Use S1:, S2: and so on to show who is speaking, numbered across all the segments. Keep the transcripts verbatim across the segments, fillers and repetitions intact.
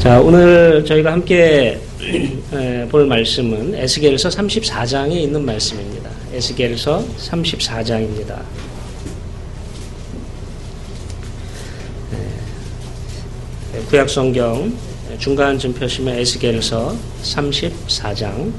S1: 자, 오늘 저희가 함께 볼 말씀은 에스겔서 삼십사 장에 있는 말씀입니다. 에스겔서 삼십사 장입니다. 구약성경 중간쯤 펴시면 에스겔서 삼십사 장.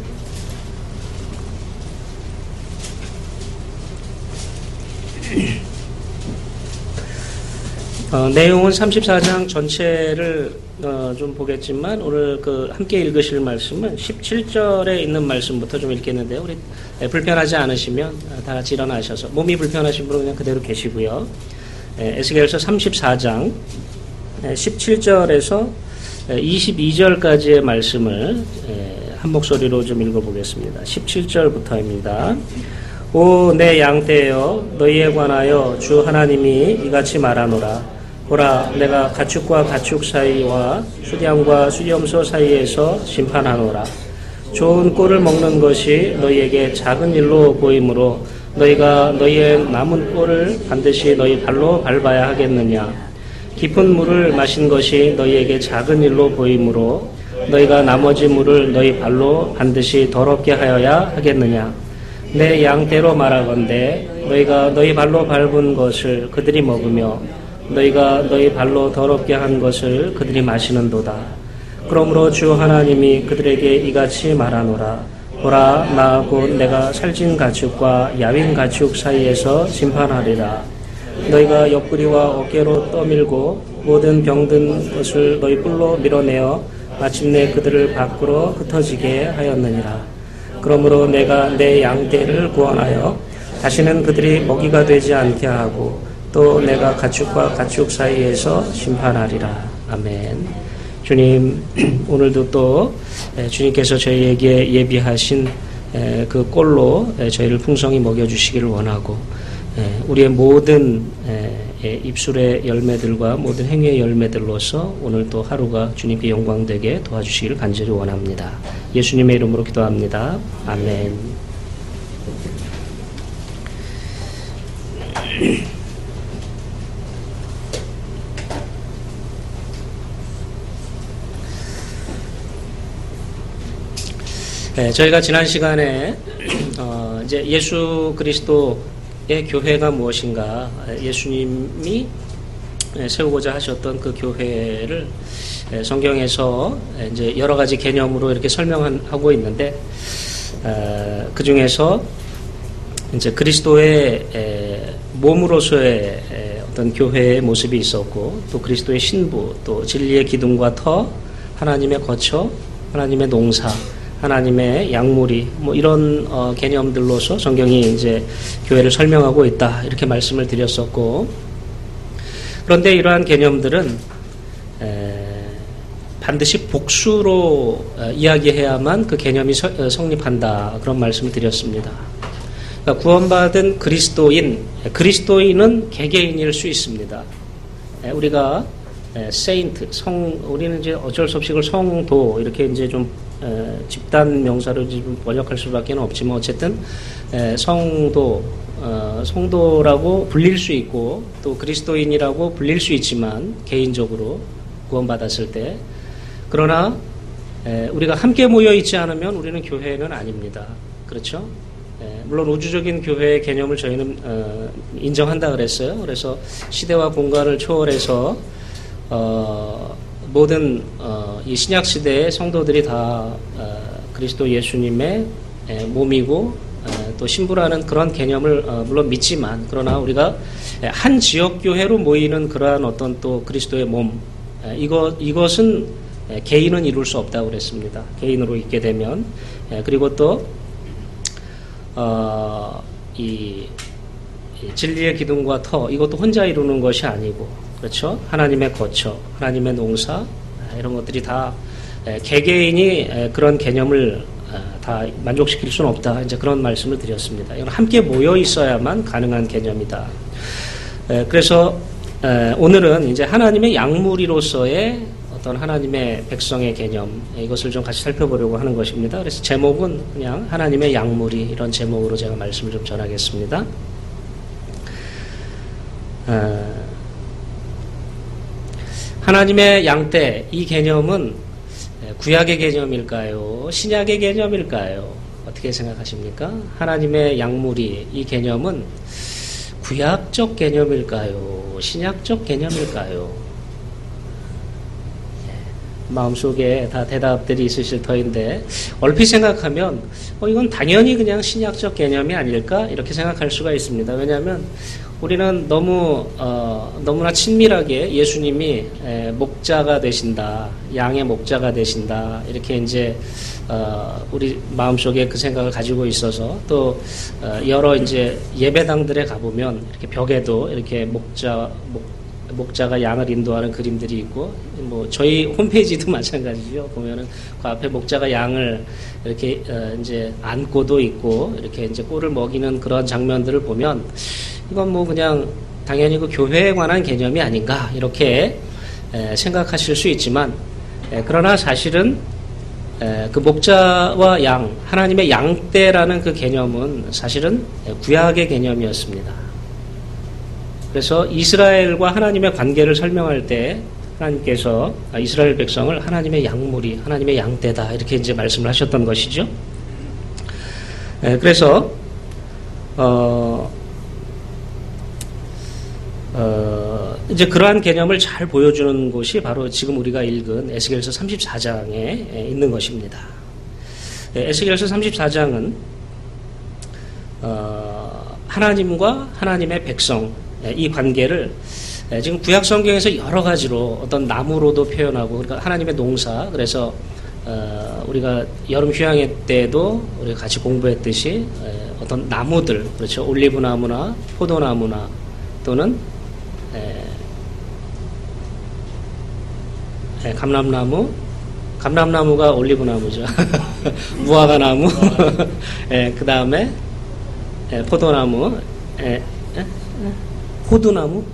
S1: 어, 내용은 삼십사 장 전체를 어, 좀 보겠지만 오늘 그 함께 읽으실 말씀은 십칠 절에 있는 말씀부터 좀 읽겠는데요. 우리 에, 불편하지 않으시면 다 같이 일어나셔서, 몸이 불편하신 분은 그냥 그대로 계시고요. 에, 에스겔서 삼십사 장 에, 십칠 절에서 에, 이십이 절까지의 말씀을 에, 한 목소리로 좀 읽어보겠습니다. 십칠 절부터입니다. 오 내 양떼여, 너희에 관하여 주 하나님이 이같이 말하노라. 보라, 내가 가축과 가축 사이와 수량과 수렴소 사이에서 심판하노라. 좋은 꼴을 먹는 것이 너희에게 작은 일로 보이므로 너희가 너희의 남은 꼴을 반드시 너희 발로 밟아야 하겠느냐. 깊은 물을 마신 것이 너희에게 작은 일로 보이므로 너희가 나머지 물을 너희 발로 반드시 더럽게 하여야 하겠느냐. 내 양떼로 말하건대 너희가 너희 발로 밟은 것을 그들이 먹으며 너희가 너희 발로 더럽게 한 것을 그들이 마시는도다. 그러므로 주 하나님이 그들에게 이같이 말하노라. 보라, 나 곧 내가 살찐 가축과 야윈 가축 사이에서 심판하리라. 너희가 옆구리와 어깨로 떠밀고 모든 병든 것을 너희 뿔로 밀어내어 마침내 그들을 밖으로 흩어지게 하였느니라. 그러므로 내가 내 양떼를 구원하여 다시는 그들이 먹이가 되지 않게 하고 또 내가 가축과 가축 사이에서 심판하리라. 아멘. 주님, 오늘도 또 주님께서 저희에게 예비하신 그 꼴로 저희를 풍성히 먹여주시기를 원하고, 우리의 모든 입술의 열매들과 모든 행위의 열매들로서 오늘 또 하루가 주님께 영광되게 도와주시기를 간절히 원합니다. 예수님의 이름으로 기도합니다. 아멘. 네, 저희가 지난 시간에 어, 이제 예수 그리스도의 교회가 무엇인가, 예수님이 세우고자 하셨던 그 교회를 성경에서 이제 여러 가지 개념으로 이렇게 설명하고 있는데, 어, 그 중에서 이제 그리스도의 에, 몸으로서의 에, 어떤 교회의 모습이 있었고, 또 그리스도의 신부, 또 진리의 기둥과 터, 하나님의 거처, 하나님의 농사, 하나님의 양무리, 뭐 이런 어, 개념들로서 성경이 이제 교회를 설명하고 있다, 이렇게 말씀을 드렸었고, 그런데 이러한 개념들은 에, 반드시 복수로 어, 이야기해야만 그 개념이 서, 어, 성립한다, 그런 말씀을 드렸습니다. 그러니까 구원받은 그리스도인, 그리스도인은 개개인일 수 있습니다. 에, 우리가 에, 세인트, 성, 우리는 이제 어쩔 수 없이 그걸 성도, 이렇게 이제 좀 에, 집단 명사로 좀 번역할 수밖에 없지만, 어쨌든 에, 성도, 어, 성도라고 불릴 수 있고 또 그리스도인이라고 불릴 수 있지만, 개인적으로 구원받았을 때. 그러나 에, 우리가 함께 모여 있지 않으면 우리는 교회는 아닙니다. 그렇죠? 에, 물론 우주적인 교회의 개념을 저희는 어, 인정한다 그랬어요. 그래서 시대와 공간을 초월해서 어, 모든 어, 이 신약 시대의 성도들이 다 어, 그리스도 예수님의 에, 몸이고 에, 또 신부라는 그런 개념을 어, 물론 믿지만, 그러나 우리가 한 지역 교회로 모이는 그러한 어떤 또 그리스도의 몸, 에, 이거 이것은 에, 개인은 이룰 수 없다고 그랬습니다. 개인으로 있게 되면. 에, 그리고 또 어, 이, 이 진리의 기둥과 터, 이것도 혼자 이루는 것이 아니고, 그렇죠? 하나님의 거처, 하나님의 농사, 이런 것들이 다 개개인이 그런 개념을 다 만족시킬 수는 없다, 이제 그런 말씀을 드렸습니다. 이건 함께 모여 있어야만 가능한 개념이다. 그래서 오늘은 이제 하나님의 양무리로서의 어떤 하나님의 백성의 개념, 이것을 좀 같이 살펴보려고 하는 것입니다. 그래서 제목은 그냥 하나님의 양무리, 이런 제목으로 제가 말씀을 좀 전하겠습니다. 하나님의 양떼, 이 개념은 구약의 개념일까요? 신약의 개념일까요? 어떻게 생각하십니까? 하나님의 양무리, 이 개념은 구약적 개념일까요? 신약적 개념일까요? 마음속에 다 대답들이 있으실 터인데 얼핏 생각하면 어, 이건 당연히 그냥 신약적 개념이 아닐까? 이렇게 생각할 수가 있습니다. 왜냐하면 우리는 너무 어, 너무나 친밀하게 예수님이 에, 목자가 되신다, 양의 목자가 되신다 이렇게 이제 어, 우리 마음속에 그 생각을 가지고 있어서 또 어, 여러 이제 예배당들에 가보면 이렇게 벽에도 이렇게 목자 목, 목자가 양을 인도하는 그림들이 있고 뭐 저희 홈페이지도 마찬가지죠. 보면은 그 앞에 목자가 양을 이렇게 어, 이제 안고도 있고 이렇게 이제 꼴을 먹이는 그런 장면들을 보면 이건 뭐 그냥 당연히 그 교회에 관한 개념이 아닌가 이렇게 에, 생각하실 수 있지만 에, 그러나 사실은 에, 그 목자와 양 하나님의 양떼라는 그 개념은 사실은 구약의 개념이었습니다. 그래서 이스라엘과 하나님의 관계를 설명할 때 하나님께서 이스라엘 백성을 하나님의 양무리, 하나님의 양떼다 이렇게 이제 말씀을 하셨던 것이죠. 에, 그래서 어. 어, 이제 그러한 개념을 잘 보여주는 곳이 바로 지금 우리가 읽은 에스겔서 삼십사 장에 있는 것입니다. 에스겔서 삼십사 장은 어, 하나님과 하나님의 백성 이 관계를 지금 구약 성경에서 여러 가지로 어떤 나무로도 표현하고 그러니까 하나님의 농사 그래서 어, 우리가 여름 휴양회 때도 우리가 같이 공부했듯이 어떤 나무들 그렇죠 올리브 나무나 포도나무나 또는 에, 에, 감람나무, 감람나무가 올리브나무죠. 무화과나무, 그 다음에 포도나무, 에, 에, 호두나무,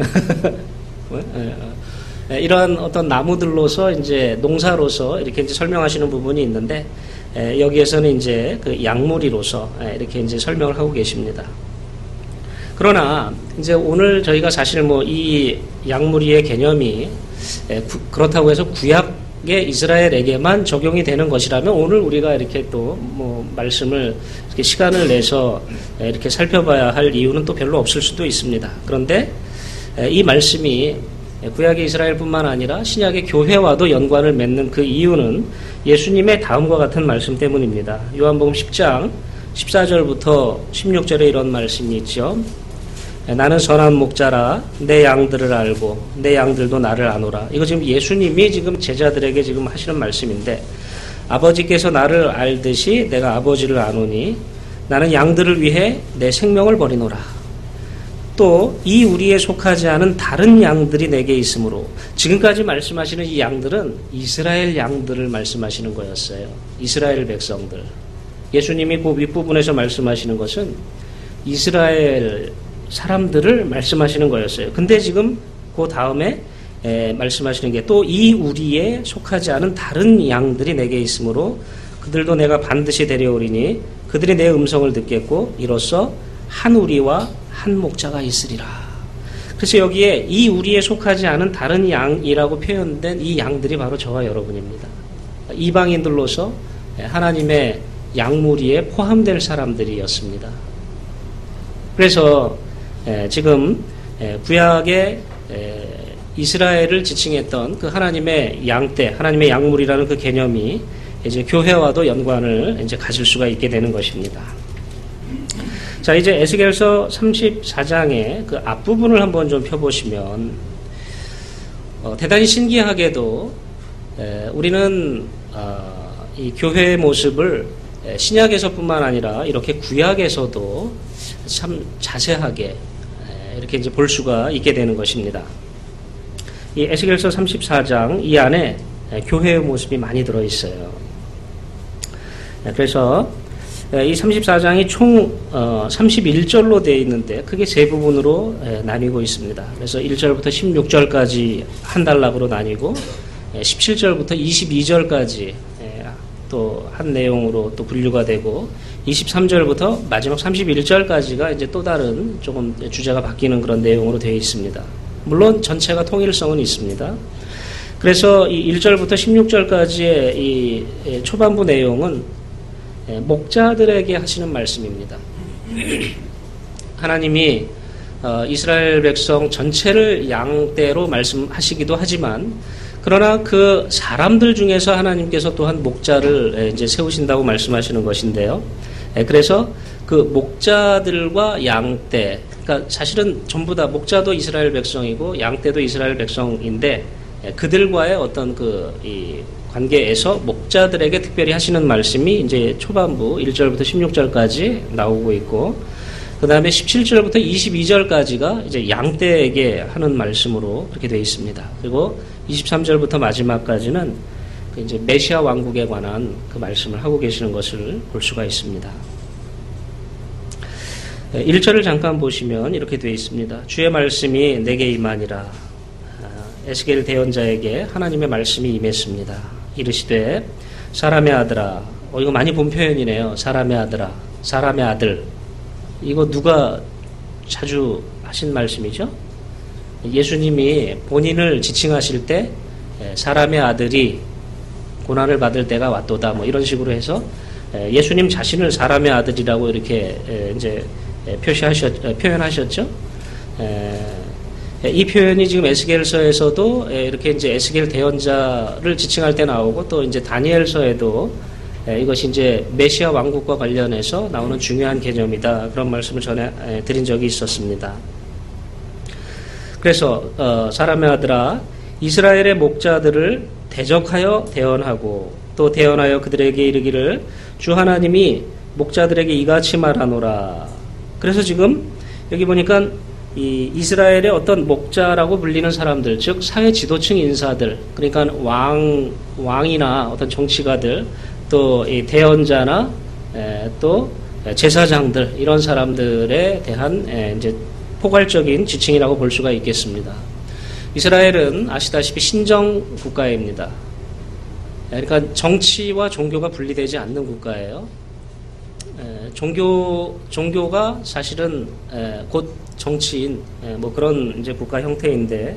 S1: 에, 이런 어떤 나무들로서 이제 농사로서 이렇게 이제 설명하시는 부분이 있는데 에, 여기에서는 이제 그 양무리로서 에, 이렇게 이제 설명을 하고 계십니다. 그러나 이제 오늘 저희가 사실 뭐 이 양무리의 개념이 구, 그렇다고 해서 구약의 이스라엘에게만 적용이 되는 것이라면 오늘 우리가 이렇게 또 뭐 말씀을 이렇게 시간을 내서 이렇게 살펴봐야 할 이유는 또 별로 없을 수도 있습니다. 그런데 이 말씀이 구약의 이스라엘뿐만 아니라 신약의 교회와도 연관을 맺는 그 이유는 예수님의 다음과 같은 말씀 때문입니다. 요한복음 십 장 십사 절부터 십육 절에 이런 말씀이 있죠. 나는 선한 목자라 내 양들을 알고 내 양들도 나를 아노라. 이거 지금 예수님이 지금 제자들에게 지금 하시는 말씀인데 아버지께서 나를 알듯이 내가 아버지를 아노니 나는 양들을 위해 내 생명을 버리노라. 또 이 우리에 속하지 않은 다른 양들이 내게 있으므로 지금까지 말씀하시는 이 양들은 이스라엘 양들을 말씀하시는 거였어요. 이스라엘 백성들. 예수님이 그 윗부분에서 말씀하시는 것은 이스라엘 사람들을 말씀하시는 거였어요. 근데 지금 그 다음에 에, 말씀하시는 게 또 이 우리에 속하지 않은 다른 양들이 내게 있으므로 그들도 내가 반드시 데려오리니 그들이 내 음성을 듣겠고 이로써 한 우리와 한 목자가 있으리라. 그래서 여기에 이 우리에 속하지 않은 다른 양이라고 표현된 이 양들이 바로 저와 여러분입니다. 이방인들로서 하나님의 양무리에 포함될 사람들이었습니다. 그래서 에, 지금 에, 구약의 에, 이스라엘을 지칭했던 그 하나님의 양떼, 하나님의 양물이라는 그 개념이 이제 교회와도 연관을 이제 가질 수가 있게 되는 것입니다. 자, 이제 에스겔서 삼십사 장의 그 앞부분을 한번 좀 펴보시면 어, 대단히 신기하게도 에, 우리는 어, 이 교회의 모습을 신약에서뿐만 아니라 이렇게 구약에서도 참 자세하게 이렇게 이제 볼 수가 있게 되는 것입니다. 이 에스겔서 삼십사 장 이 안에 교회의 모습이 많이 들어 있어요. 그래서 이 삼십사 장이 총 삼십일 절로 되어 있는데 크게 세 부분으로 나뉘고 있습니다. 그래서 일 절부터 십육 절까지 한 단락으로 나뉘고 십칠 절부터 이십이 절까지 또 한 내용으로 또 분류가 되고 이십삼 절부터 마지막 삼십일 절까지가 이제 또 다른 조금 주제가 바뀌는 그런 내용으로 되어 있습니다. 물론 전체가 통일성은 있습니다. 그래서 이 일 절부터 십육 절까지의 이 초반부 내용은 목자들에게 하시는 말씀입니다. 하나님이 이스라엘 백성 전체를 양떼로 말씀하시기도 하지만, 그러나 그 사람들 중에서 하나님께서 또한 목자를 이제 세우신다고 말씀하시는 것인데요. 그래서 그 목자들과 양떼, 그러니까 사실은 전부 다 목자도 이스라엘 백성이고 양떼도 이스라엘 백성인데, 그들과의 어떤 그 이 관계에서 목자들에게 특별히 하시는 말씀이 이제 초반부 일 절부터 십육 절까지 나오고 있고, 그 다음에 십칠 절부터 이십이 절까지가 이제 양떼에게 하는 말씀으로 그렇게 되어 있습니다. 그리고 이십삼 절부터 마지막까지는 이제 메시아 왕국에 관한 그 말씀을 하고 계시는 것을 볼 수가 있습니다. 일 절을 잠깐 보시면 이렇게 되어 있습니다. 주의 말씀이 내게 임하니라. 에스겔 대언자에게 하나님의 말씀이 임했습니다. 이르시되 사람의 아들아. 어, 이거 많이 본 표현이네요. 사람의 아들아. 사람의 아들. 이거 누가 자주 하신 말씀이죠? 예수님이 본인을 지칭하실 때 사람의 아들이 고난을 받을 때가 왔도다, 뭐 이런 식으로 해서 예수님 자신을 사람의 아들이라고 이렇게 이제 표시하셨 표현하셨죠. 이 표현이 지금 에스겔서에서도 이렇게 이제 에스겔 대언자를 지칭할 때 나오고, 또 이제 다니엘서에도 이것이 이제 메시아 왕국과 관련해서 나오는 중요한 개념이다, 그런 말씀을 전해 드린 적이 있었습니다. 그래서 어, 사람의 아들아, 이스라엘의 목자들을 대적하여 대언하고 또 대언하여 그들에게 이르기를 주 하나님이 목자들에게 이같이 말하노라. 그래서 지금 여기 보니까 이 이스라엘의 어떤 목자라고 불리는 사람들, 즉 사회 지도층 인사들, 그러니까 왕 왕이나 어떤 정치가들, 또 이 대언자나 에, 또 제사장들, 이런 사람들에 대한 에, 이제 포괄적인 지칭이라고 볼 수가 있겠습니다. 이스라엘은 아시다시피 신정 국가입니다. 그러니까 정치와 종교가 분리되지 않는 국가예요. 에, 종교 종교가 사실은 에, 곧 정치인, 에, 뭐 그런 이제 국가 형태인데,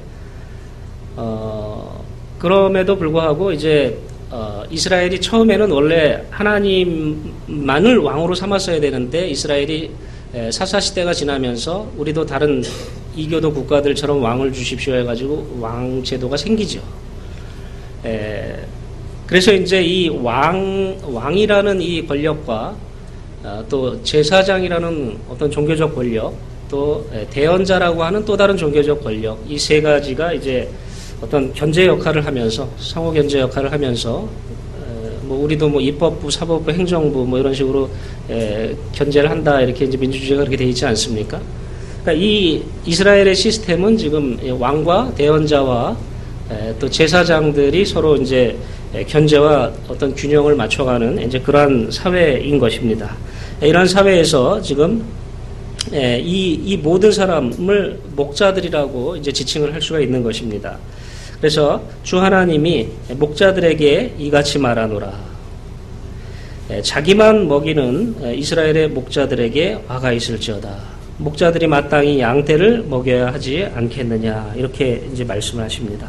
S1: 어, 그럼에도 불구하고 이제 어, 이스라엘이 처음에는 원래 하나님만을 왕으로 삼았어야 되는데, 이스라엘이 에, 사사시대가 지나면서 우리도 다른 이교도 국가들처럼 왕을 주십시오 해가지고 왕 제도가 생기죠. 에, 그래서 이제 이 왕, 왕이라는 이 권력과 어, 또 제사장이라는 어떤 종교적 권력, 또 대언자라고 하는 또 다른 종교적 권력, 이 세 가지가 이제 어떤 견제 역할을 하면서, 상호 견제 역할을 하면서, 뭐 우리도 뭐 입법부, 사법부, 행정부 뭐 이런 식으로 에, 견제를 한다, 이렇게 이제 민주주의가 그렇게 돼 있지 않습니까? 그러니까 이 이스라엘의 시스템은 지금 왕과 대언자와 에, 또 제사장들이 서로 이제 견제와 어떤 균형을 맞춰가는 이제 그러한 사회인 것입니다. 이런 사회에서 지금 예, 이, 이 모든 사람을 목자들이라고 이제 지칭을 할 수가 있는 것입니다. 그래서 주 하나님이 목자들에게 이같이 말하노라. 예, 자기만 먹이는 이스라엘의 목자들에게 화가 있을지어다. 목자들이 마땅히 양떼를 먹여야 하지 않겠느냐, 이렇게 이제 말씀을 하십니다.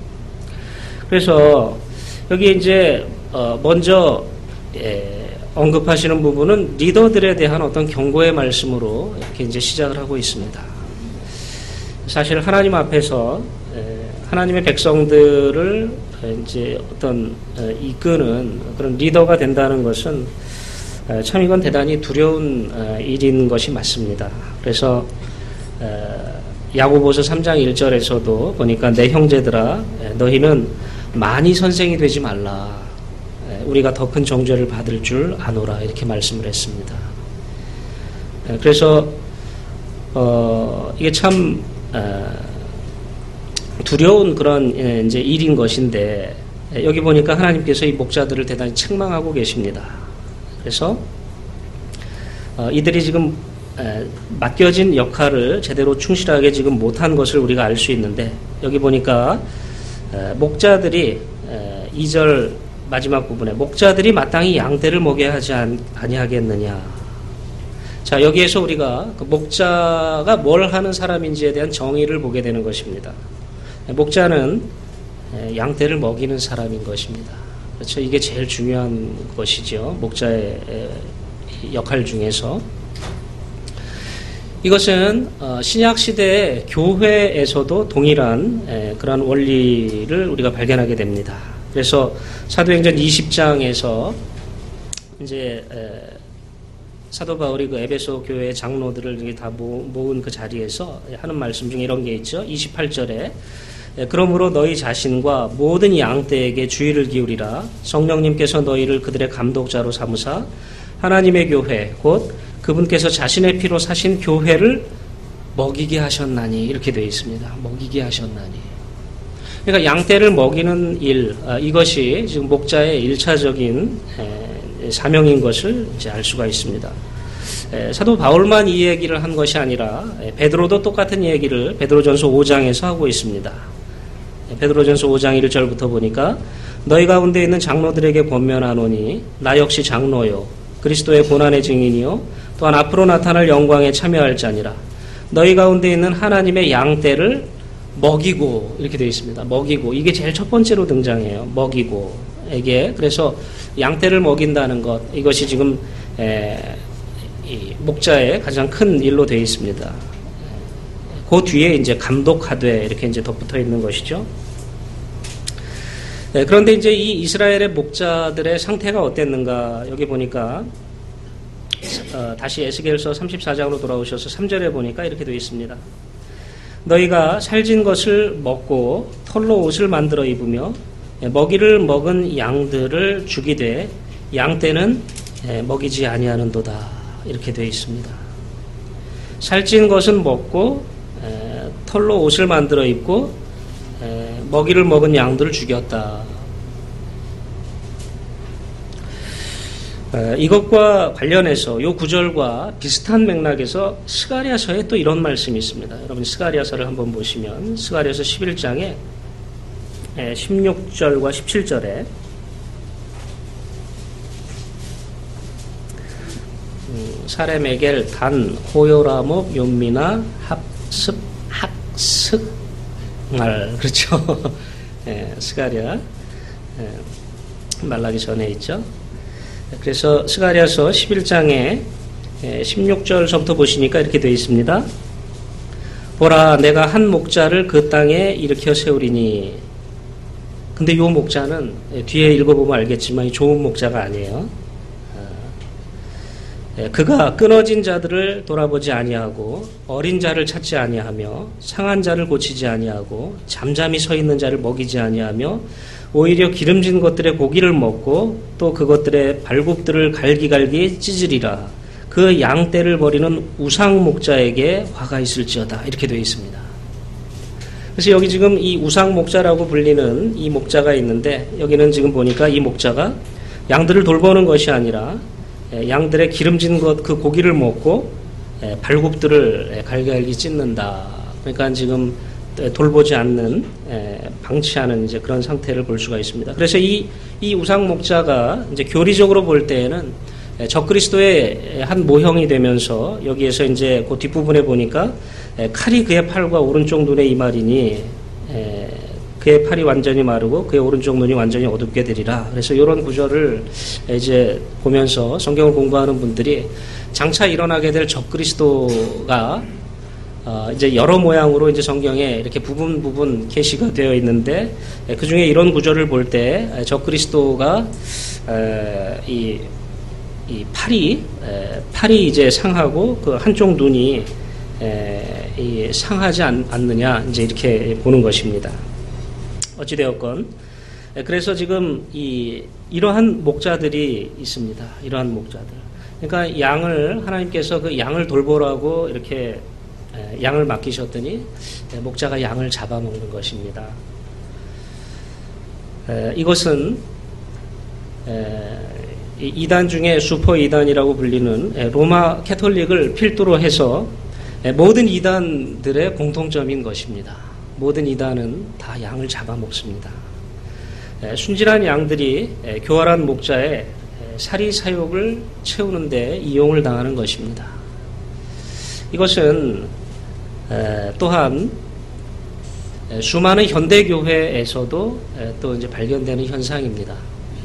S1: 그래서 여기 이제 어 먼저 예, 언급하시는 부분은 리더들에 대한 어떤 경고의 말씀으로 이렇게 이제 시작을 하고 있습니다. 사실 하나님 앞에서 하나님의 백성들을 이제 어떤 이끄는 그런 리더가 된다는 것은 참 이건 대단히 두려운 일인 것이 맞습니다. 그래서 야고보서 삼 장 일 절에서도 보니까 내 형제들아 너희는 많이 선생이 되지 말라. 우리가 더 큰 정죄를 받을 줄 아노라, 이렇게 말씀을 했습니다. 그래서 어, 이게 참 어, 두려운 그런 이제 일인 것인데, 여기 보니까 하나님께서 이 목자들을 대단히 책망하고 계십니다. 그래서 어, 이들이 지금 에, 맡겨진 역할을 제대로 충실하게 지금 못한 것을 우리가 알 수 있는데, 여기 보니까 에, 목자들이 에, 이 절 마지막 부분에 목자들이 마땅히 양떼를 먹여야 하지 아니하겠느냐. 자, 여기에서 우리가 그 목자가 뭘 하는 사람인지에 대한 정의를 보게 되는 것입니다. 목자는 양떼를 먹이는 사람인 것입니다. 그렇죠. 이게 제일 중요한 것이죠. 목자의 역할 중에서. 이것은 신약 시대의 교회에서도 동일한 그런 원리를 우리가 발견하게 됩니다. 그래서 사도행전 이십 장에서 이제 사도 바울이 그 에베소 교회 장로들을 다 모은 그 자리에서 하는 말씀 중에 이런 게 있죠. 이십팔 절에 그러므로 너희 자신과 모든 양떼에게 주의를 기울이라. 성령님께서 너희를 그들의 감독자로 삼으사 하나님의 교회 곧 그분께서 자신의 피로 사신 교회를 먹이게 하셨나니, 이렇게 되어 있습니다. 먹이게 하셨나니. 그러니까 양떼를 먹이는 일, 이것이 지금 목자의 일차적인 사명인 것을 이제 알 수가 있습니다. 사도 바울만 이 얘기를 한 것이 아니라 베드로도 똑같은 얘기를 베드로전서 오 장에서 하고 있습니다. 베드로전서 오 장 일 절부터 보니까 너희 가운데 있는 장로들에게 권면하노니 나 역시 장로요 그리스도의 고난의 증인이요 또한 앞으로 나타날 영광에 참여할 자니라. 너희 가운데 있는 하나님의 양떼를 먹이고, 이렇게 되어 있습니다. 먹이고, 이게 제일 첫 번째로 등장해요. 먹이고 에게. 그래서 양떼를 먹인다는 것, 이것이 지금 에, 이 목자의 가장 큰 일로 되어 있습니다. 그 뒤에 이제 감독하되 이렇게 이제 덧붙어 있는 것이죠. 네, 그런데 이제 이 이스라엘의 목자들의 상태가 어땠는가, 여기 보니까 어, 다시 에스겔서 삼십사 장으로 돌아오셔서 삼 절에 보니까 이렇게 되어 있습니다. 너희가 살진 것을 먹고 털로 옷을 만들어 입으며 먹이를 먹은 양들을 죽이되 양떼는 먹이지 아니하는도다, 이렇게 되어 있습니다. 살찐 것은 먹고 털로 옷을 만들어 입고 먹이를 먹은 양들을 죽였다. 이것과 관련해서 이 구절과 비슷한 맥락에서 스가랴서에 또 이런 말씀이 있습니다. 여러분 스가랴서를 한번 보시면 스가랴서 십일 장에 십육 절과 십칠 절에 사레메겔, 단, 호요라목, 요미나, 합습, 학습 말, 그렇죠. 예, 스가랴 예, 말라기 전에 있죠. 그래서 스가랴서 십일 장에 십육 절서부터 보시니까 이렇게 되어 있습니다. 보라, 내가 한 목자를 그 땅에 일으켜 세우리니. 근데 이 목자는 뒤에 읽어보면 알겠지만 좋은 목자가 아니에요. 그가 끊어진 자들을 돌아보지 아니하고 어린 자를 찾지 아니하며 상한 자를 고치지 아니하고 잠잠히 서 있는 자를 먹이지 아니하며 오히려 기름진 것들의 고기를 먹고 또 그것들의 발굽들을 갈기갈기 찢으리라. 그 양떼를 버리는 우상 목자에게 화가 있을지어다, 이렇게 되어 있습니다. 그래서 여기 지금 이 우상 목자라고 불리는 이 목자가 있는데, 여기는 지금 보니까 이 목자가 양들을 돌보는 것이 아니라 양들의 기름진 것, 그 고기를 먹고 발굽들을 갈기갈기 찢는다. 그러니까 지금 돌보지 않는, 방치하는 이제 그런 상태를 볼 수가 있습니다. 그래서 이, 이 우상 목자가 이제 교리적으로 볼 때에는 적그리스도의 한 모형이 되면서 여기에서 이제 그 뒷부분에 보니까 칼이 그의 팔과 오른쪽 눈에 이말이니 그의 팔이 완전히 마르고 그의 오른쪽 눈이 완전히 어둡게 되리라. 그래서 이런 구절을 이제 보면서 성경을 공부하는 분들이 장차 일어나게 될 적그리스도가 어 이제 여러 모양으로 이제 성경에 이렇게 부분 부분 계시가 되어 있는데, 그 중에 이런 구절을 볼 때 적그리스도가 이, 이 팔이 팔이 이제 상하고 그 한쪽 눈이 이 상하지 않, 않느냐, 이제 이렇게 보는 것입니다. 어찌되었건 그래서 지금 이 이러한 목자들이 있습니다. 이러한 목자들. 그러니까 양을 하나님께서 그 양을 돌보라고 이렇게 양을 맡기셨더니 목자가 양을 잡아먹는 것입니다. 이것은 이단 중에 슈퍼 이단이라고 불리는 로마 캐톨릭을 필두로 해서 모든 이단들의 공통점인 것입니다. 모든 이단은 다 양을 잡아먹습니다. 순진한 양들이 교활한 목자의 사리 사욕을 채우는 데 이용을 당하는 것입니다. 이것은 또한 수많은 현대 교회에서도 또 이제 발견되는 현상입니다.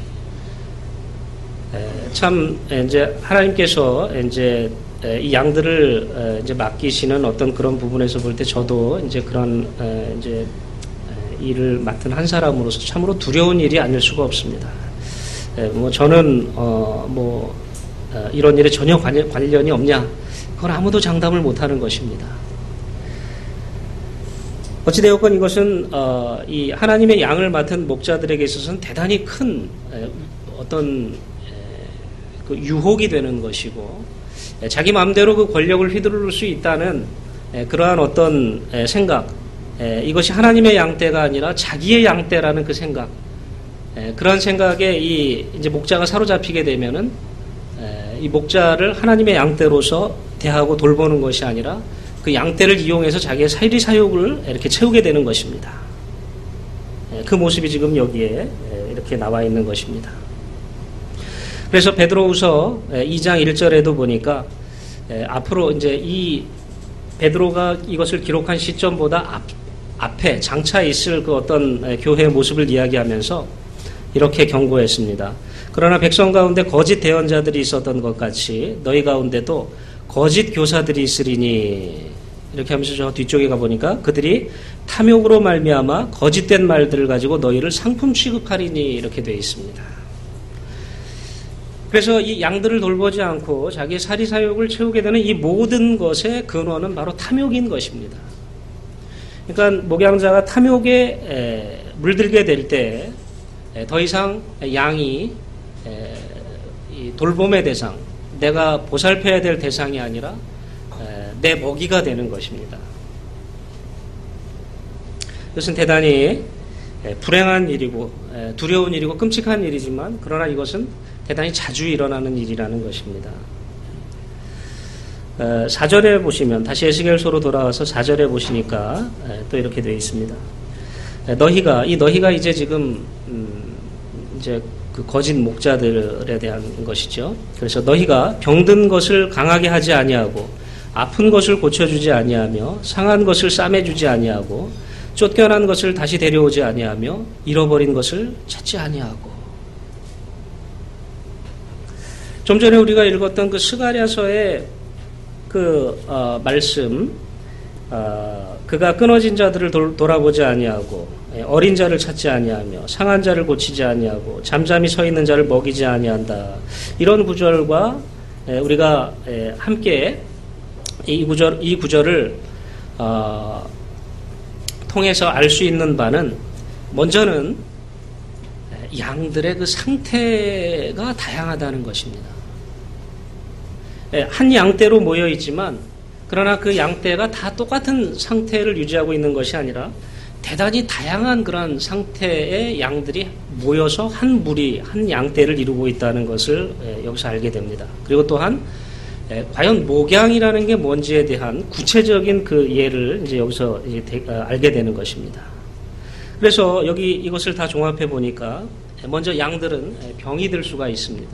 S1: 참 이제 하나님께서 이제 이 양들을 이제 맡기시는 어떤 그런 부분에서 볼 때 저도 이제 그런 이제 일을 맡은 한 사람으로서 참으로 두려운 일이 아닐 수가 없습니다. 뭐 저는 어뭐 이런 일에 전혀 관련이 없냐? 그건 아무도 장담을 못하는 것입니다. 어찌되었건 이것은 어, 이 하나님의 양을 맡은 목자들에게 있어서는 대단히 큰 에, 어떤 에, 그 유혹이 되는 것이고 에, 자기 마음대로 그 권력을 휘두를 수 있다는 에, 그러한 어떤 에, 생각 에, 이것이 하나님의 양떼가 아니라 자기의 양떼라는 그 생각 에, 그런 생각에 이 이제 목자가 사로잡히게 되면은 에, 이 목자를 하나님의 양떼로서 대하고 돌보는 것이 아니라 그 양떼를 이용해서 자기의 사리 사욕을 이렇게 채우게 되는 것입니다. 그 모습이 지금 여기에 이렇게 나와 있는 것입니다. 그래서 베드로후서 이 장 일 절에도 보니까 앞으로 이제 이 베드로가 이것을 기록한 시점보다 앞, 앞에 장차 있을 그 어떤 교회의 모습을 이야기하면서 이렇게 경고했습니다. 그러나 백성 가운데 거짓 대언자들이 있었던 것 같이 너희 가운데도 거짓 교사들이 있으리니 이렇게 하면서 저 뒤쪽에 가보니까 그들이 탐욕으로 말미암아 거짓된 말들을 가지고 너희를 상품 취급하리니 이렇게 되어 있습니다. 그래서 이 양들을 돌보지 않고 자기의 사리사욕을 채우게 되는 이 모든 것의 근원은 바로 탐욕인 것입니다. 그러니까 목양자가 탐욕에 물들게 될 때 더 이상 양이 돌봄의 대상, 내가 보살펴야 될 대상이 아니라 내 먹이가 되는 것입니다. 이것은 대단히 불행한 일이고 두려운 일이고 끔찍한 일이지만 그러나 이것은 대단히 자주 일어나는 일이라는 것입니다. 사 절에 보시면 다시 에스겔서로 돌아와서 사 절에 보시니까 또 이렇게 되어 있습니다. 너희가 이 너희가 이제 지금 이제 그 거짓 목자들에 대한 것이죠. 그래서 너희가 병든 것을 강하게 하지 아니하고 아픈 것을 고쳐주지 아니하며 상한 것을 싸매주지 아니하고 쫓겨난 것을 다시 데려오지 아니하며 잃어버린 것을 찾지 아니하고. 좀 전에 우리가 읽었던 그 스가랴서의 그 어, 말씀, 어, 그가 끊어진 자들을 도, 돌아보지 아니하고 어린 자를 찾지 아니하며 상한 자를 고치지 아니하고 잠잠히 서 있는 자를 먹이지 아니한다. 이런 구절과 우리가 함께 이 구절 이 구절을 어, 통해서 알 수 있는 바는 먼저는 양들의 그 상태가 다양하다는 것입니다. 한 양떼로 모여 있지만 그러나 그 양떼가 다 똑같은 상태를 유지하고 있는 것이 아니라 대단히 다양한 그런 상태의 양들이 모여서 한 무리, 한 양떼를 이루고 있다는 것을 여기서 알게 됩니다. 그리고 또한 과연 목양이라는 게 뭔지에 대한 구체적인 그 예를 이제 여기서 이제 알게 되는 것입니다. 그래서 여기 이것을 다 종합해 보니까 먼저 양들은 병이 들 수가 있습니다.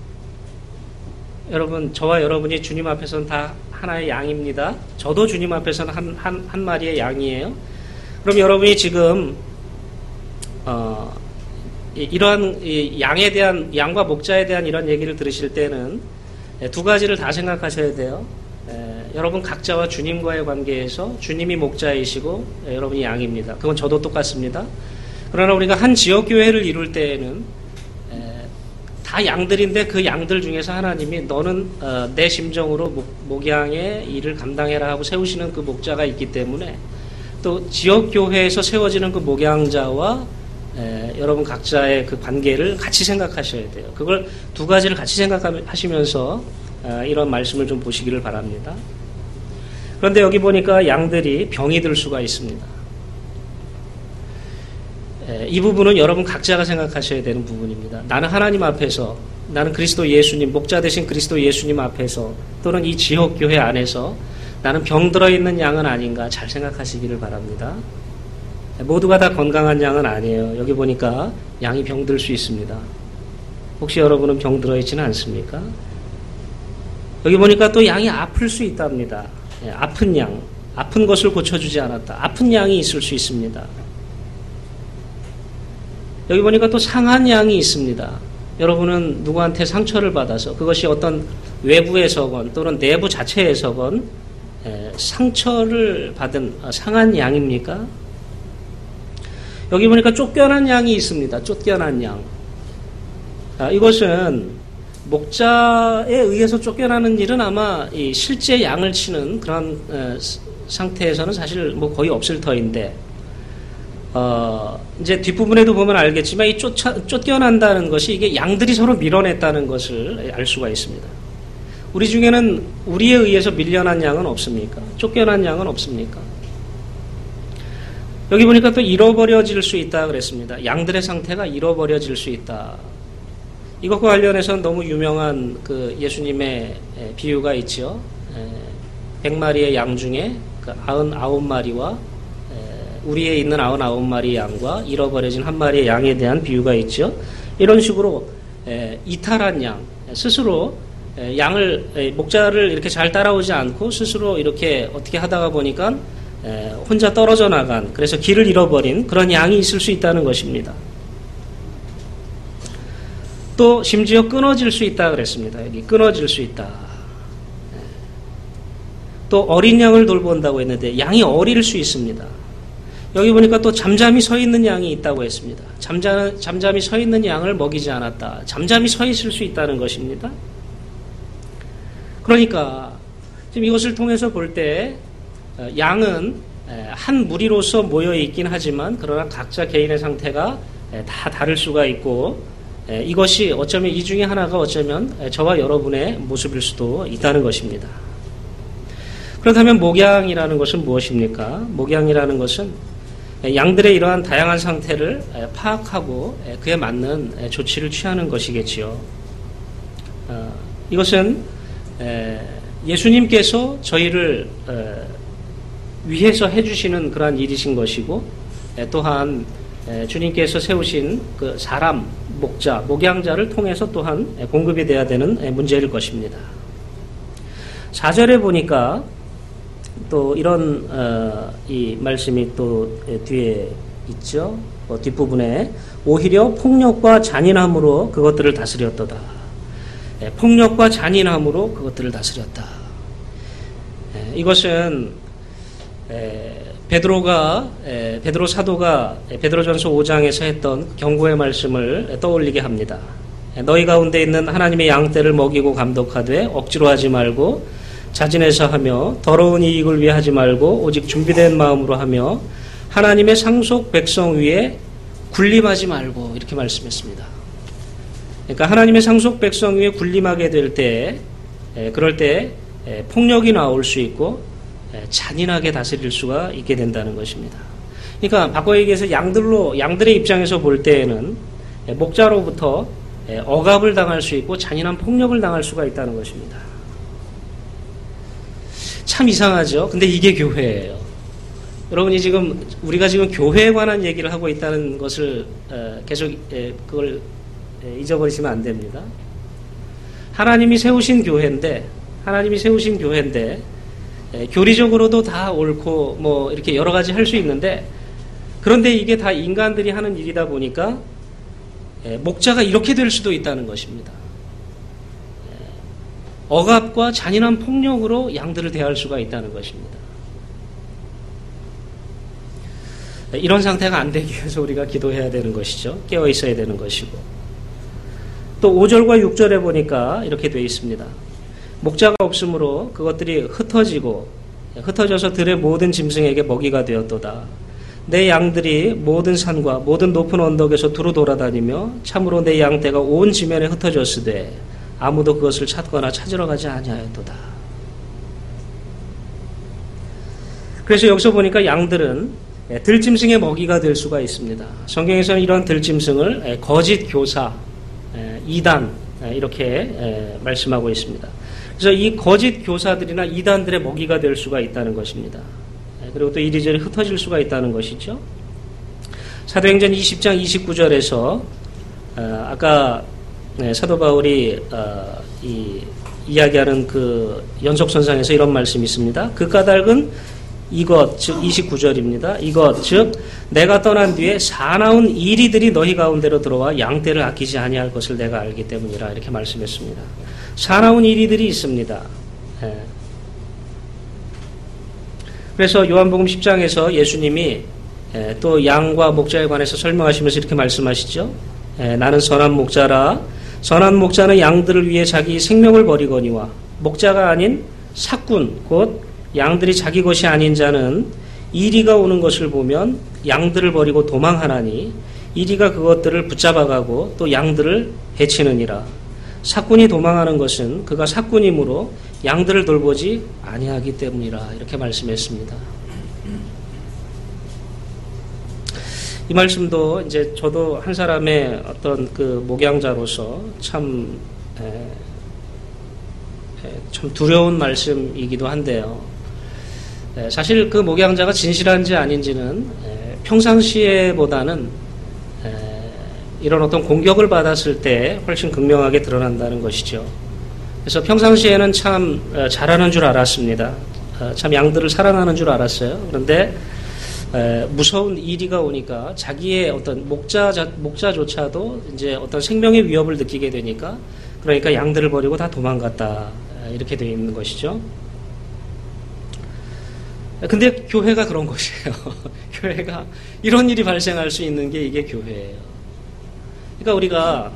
S1: 여러분, 저와 여러분이 주님 앞에서는 다 하나의 양입니다. 저도 주님 앞에서는 한, 한, 한 마리의 양이에요. 그럼 여러분이 지금 어, 이러한 이 양에 대한 양과 목자에 대한 이런 얘기를 들으실 때는 두 가지를 다 생각하셔야 돼요. 에, 여러분 각자와 주님과의 관계에서 주님이 목자이시고 에, 여러분이 양입니다. 그건 저도 똑같습니다. 그러나 우리가 한 지역 교회를 이룰 때에는 에, 다 양들인데 그 양들 중에서 하나님이 너는 어, 내 심정으로 목, 목양의 일을 감당해라 하고 세우시는 그 목자가 있기 때문에 또 지역 교회에서 세워지는 그 목양자와 에, 여러분 각자의 그 관계를 같이 생각하셔야 돼요. 그걸 두 가지를 같이 생각하시면서 에, 이런 말씀을 좀 보시기를 바랍니다. 그런데 여기 보니까 양들이 병이 들 수가 있습니다. 에, 이 부분은 여러분 각자가 생각하셔야 되는 부분입니다. 나는 하나님 앞에서, 나는 그리스도 예수님, 목자 되신 그리스도 예수님 앞에서 또는 이 지역 교회 안에서 나는 병들어 있는 양은 아닌가 잘 생각하시기를 바랍니다. 모두가 다 건강한 양은 아니에요. 여기 보니까 양이 병들 수 있습니다. 혹시 여러분은 병들어 있지는 않습니까? 여기 보니까 또 양이 아플 수 있답니다. 예, 아픈 양, 아픈 것을 고쳐주지 않았다. 아픈 양이 있을 수 있습니다. 여기 보니까 또 상한 양이 있습니다. 여러분은 누구한테 상처를 받아서 그것이 어떤 외부에서건 또는 내부 자체에서건 상처를 받은 상한 양입니까? 여기 보니까 쫓겨난 양이 있습니다. 쫓겨난 양. 이것은 목자에 의해서 쫓겨나는 일은 아마 이 실제 양을 치는 그런 상태에서는 사실 뭐 거의 없을 터인데, 어, 이제 뒷부분에도 보면 알겠지만 이 쫓아, 쫓겨난다는 것이 이게 양들이 서로 밀어냈다는 것을 알 수가 있습니다. 우리 중에는 우리에 의해서 밀려난 양은 없습니까? 쫓겨난 양은 없습니까? 여기 보니까 또 잃어버려질 수 있다 그랬습니다. 양들의 상태가 잃어버려질 수 있다. 이것과 관련해서는 너무 유명한 그 예수님의 비유가 있죠. 백 마리의 양 중에 그 구십구 마리와 우리에 있는 구십구 마리 양과 잃어버려진 한 마리의 양에 대한 비유가 있죠. 이런 식으로 이탈한 양, 스스로 양을, 목자를 이렇게 잘 따라오지 않고 스스로 이렇게 어떻게 하다가 보니까 혼자 떨어져 나간, 그래서 길을 잃어버린 그런 양이 있을 수 있다는 것입니다. 또 심지어 끊어질 수 있다 그랬습니다. 여기 끊어질 수 있다. 또 어린 양을 돌본다고 했는데 양이 어릴 수 있습니다. 여기 보니까 또 잠잠히 서 있는 양이 있다고 했습니다. 잠잠, 잠잠히 서 있는 양을 먹이지 않았다. 잠잠히 서 있을 수 있다는 것입니다. 그러니까 지금 이것을 통해서 볼 때 양은 한 무리로서 모여 있긴 하지만 그러나 각자 개인의 상태가 다 다를 수가 있고, 이것이 어쩌면 이 중에 하나가 어쩌면 저와 여러분의 모습일 수도 있다는 것입니다. 그렇다면 목양이라는 것은 무엇입니까? 목양이라는 것은 양들의 이러한 다양한 상태를 파악하고 그에 맞는 조치를 취하는 것이겠지요. 이것은 예수님께서 저희를 위해서 해주시는 그러한 일이신 것이고, 또한 주님께서 세우신 그 사람, 목자, 목양자를 통해서 또한 공급이 돼야 되는 문제일 것입니다. 사 절에 보니까 또 이런 어, 이 말씀이 또 뒤에 있죠. 어, 뒷부분에 오히려 폭력과 잔인함으로 그것들을 다스렸도다. 예, 폭력과 잔인함으로 그것들을 다스렸다. 예, 이것은 에, 베드로가 에, 베드로 사도가 에, 베드로전서 오 장에서 했던 경고의 말씀을 떠올리게 합니다. 에, 너희 가운데 있는 하나님의 양떼를 먹이고 감독하되 억지로 하지 말고 자진해서 하며 더러운 이익을 위해 하지 말고 오직 준비된 마음으로 하며 하나님의 상속 백성 위에 군림하지 말고, 이렇게 말씀했습니다. 그러니까 하나님의 상속 백성 위에 군림하게 될 때, 그럴 때 폭력이 나올 수 있고 잔인하게 다스릴 수가 있게 된다는 것입니다. 그러니까 바꿔 얘기해서 양들로 양들의 입장에서 볼 때에는 목자로부터 억압을 당할 수 있고 잔인한 폭력을 당할 수가 있다는 것입니다. 참 이상하죠. 근데 이게 교회예요. 여러분이 지금 우리가 지금 교회에 관한 얘기를 하고 있다는 것을 계속 그걸 잊어버리시면 안 됩니다. 하나님이 세우신 교회인데 하나님이 세우신 교회인데 교리적으로도 다 옳고 뭐 이렇게 여러 가지 할 수 있는데, 그런데 이게 다 인간들이 하는 일이다 보니까 목자가 이렇게 될 수도 있다는 것입니다. 억압과 잔인한 폭력으로 양들을 대할 수가 있다는 것입니다. 이런 상태가 안 되기 위해서 우리가 기도해야 되는 것이죠. 깨어 있어야 되는 것이고, 또 오 절과 육 절에 보니까 이렇게 되어 있습니다. 목자가 없으므로 그것들이 흩어지고 흩어져서 들의 모든 짐승에게 먹이가 되었도다. 내 양들이 모든 산과 모든 높은 언덕에서 두루 돌아다니며 참으로 내 양떼가 온 지면에 흩어졌으되 아무도 그것을 찾거나 찾으러 가지 아니하였도다. 그래서 여기서 보니까 양들은 들짐승의 먹이가 될 수가 있습니다. 성경에서는 이런 들짐승을 거짓 교사, 이단 이렇게 말씀하고 있습니다. 그래서 이 거짓 교사들이나 이단들의 먹이가 될 수가 있다는 것입니다. 그리고 또 이리저리 흩어질 수가 있다는 것이죠. 사도행전 이십 장 이십구 절에서 아까 사도 바울이 이 이야기하는 그 연속선상에서 이런 말씀이 있습니다. 그 까닭은 이것 즉 이십구 절입니다. 이것 즉 내가 떠난 뒤에 사나운 이리들이 너희 가운데로 들어와 양떼를 아끼지 아니할 것을 내가 알기 때문이라 이렇게 말씀했습니다. 사나운 이리들이 있습니다. 예. 그래서 요한복음 십 장에서 예수님이 예, 또 양과 목자에 관해서 설명하시면서 이렇게 말씀하시죠. 예, 나는 선한 목자라 선한 목자는 양들을 위해 자기 생명을 버리거니와 목자가 아닌 삭군 곧 양들이 자기 것이 아닌 자는 이리가 오는 것을 보면 양들을 버리고 도망하나니 이리가 그것들을 붙잡아가고 또 양들을 해치느니라. 삭군이 도망하는 것은 그가 삭군이므로 양들을 돌보지 아니하기 때문이라 이렇게 말씀했습니다. 이 말씀도 이제 저도 한 사람의 어떤 그 목양자로서 참, 에, 에, 참 두려운 말씀이기도 한데요. 에, 사실 그 목양자가 진실한지 아닌지는 에, 평상시에보다는 에, 이런 어떤 공격을 받았을 때 훨씬 극명하게 드러난다는 것이죠. 그래서 평상시에는 참 잘하는 줄 알았습니다. 참 양들을 사랑하는 줄 알았어요. 그런데 에, 무서운 이리가 오니까 자기의 어떤 목자, 목자조차도 이제 어떤 생명의 위협을 느끼게 되니까 그러니까 양들을 버리고 다 도망갔다. 이렇게 되어 있는 것이죠. 근데 교회가 그런 것이에요. 교회가 이런 일이 발생할 수 있는 게 이게 교회예요. 그러니까 우리가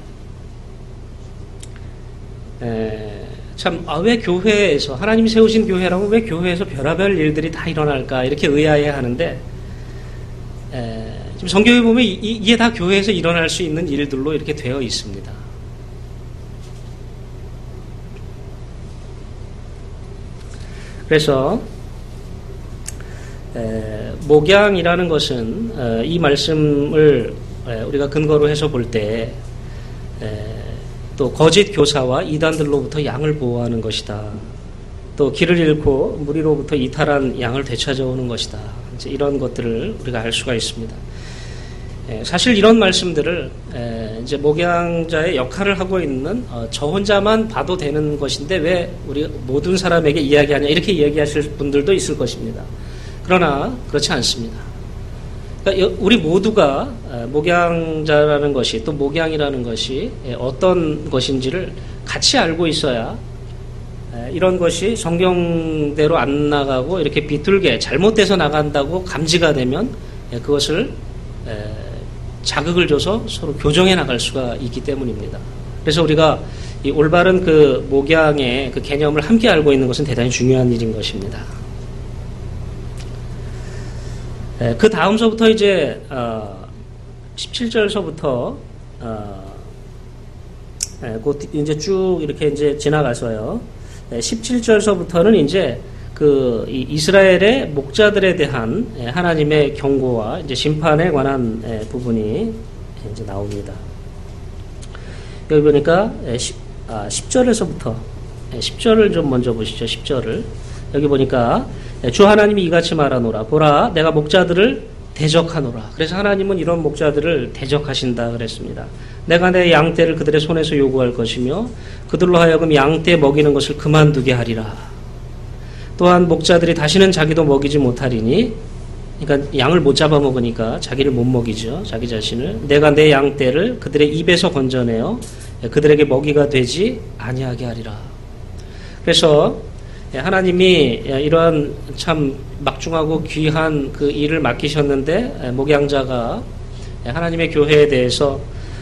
S1: 에, 참, 아, 왜 교회에서 하나님이 세우신 교회라고 왜 교회에서 별의별 일들이 다 일어날까 이렇게 의아해 하는데 에, 지금 성경에 보면 이, 이게 다 교회에서 일어날 수 있는 일들로 이렇게 되어 있습니다. 그래서 에, 목양이라는 것은 에, 이 말씀을 에, 우리가 근거로 해서 볼 때 또 거짓 교사와 이단들로부터 양을 보호하는 것이다. 또 길을 잃고 무리로부터 이탈한 양을 되찾아오는 것이다. 이제 이런 것들을 우리가 알 수가 있습니다. 에, 사실 이런 말씀들을 에, 이제 목양자의 역할을 하고 있는 어, 저 혼자만 봐도 되는 것인데 왜 우리 모든 사람에게 이야기하냐 이렇게 이야기하실 분들도 있을 것입니다. 그러나 그렇지 않습니다. 그러니까 우리 모두가 목양자라는 것이 또 목양이라는 것이 어떤 것인지를 같이 알고 있어야 이런 것이 성경대로 안 나가고 이렇게 비뚤게 잘못돼서 나간다고 감지가 되면 그것을 자극을 줘서 서로 교정해 나갈 수가 있기 때문입니다. 그래서 우리가 이 올바른 그 목양의 그 개념을 함께 알고 있는 것은 대단히 중요한 일인 것입니다. 그 다음서부터 이제 어, 십칠 절서부터 어, 곧 이제 쭉 이렇게 이제 지나가서요. 십칠 절서부터는 이제 그 이스라엘의 목자들에 대한 하나님의 경고와 이제 심판에 관한 부분이 이제 나옵니다. 여기 보니까 십, 아, 십 절에서부터 십 절을 좀 먼저 보시죠. 십 절을 여기 보니까 주 하나님이 이같이 말하노라. 보라, 내가 목자들을 대적하노라. 그래서 하나님은 이런 목자들을 대적하신다 그랬습니다. 내가 내 양떼를 그들의 손에서 요구할 것이며 그들로 하여금 양떼 먹이는 것을 그만두게 하리라. 또한 목자들이 다시는 자기도 먹이지 못하리니, 그러니까 양을 못 잡아먹으니까 자기를 못 먹이죠. 자기 자신을. 내가 내 양떼를 그들의 입에서 건져내어 그들에게 먹이가 되지 아니하게 하리라. 그래서 하나님이 이러한 참 막중하고 귀한 그 일을 맡기셨는데 목양자가 하나님의 교회에 대해서